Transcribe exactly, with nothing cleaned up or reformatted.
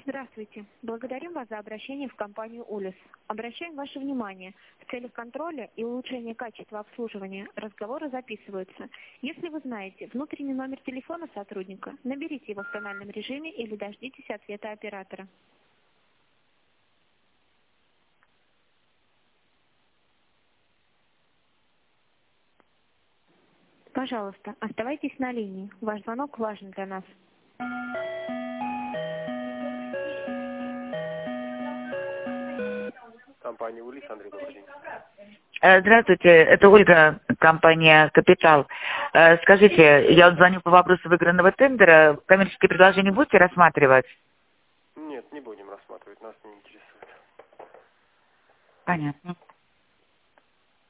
Здравствуйте. Благодарим вас за обращение в компанию «Улис». Обращаем ваше внимание. В целях контроля и улучшения качества обслуживания разговоры записываются. Если вы знаете внутренний номер телефона сотрудника, наберите его в тональном режиме или дождитесь ответа оператора. Пожалуйста, оставайтесь на линии. Ваш звонок важен для нас. Компания «Улис», Андрей, добрый день. Э, Здравствуйте, это Ольга, компания «Капитал». Э, Скажите, я вот звоню по вопросу выигранного тендера. Коммерческие предложения будете рассматривать? Нет, не будем рассматривать, нас не интересует. Понятно.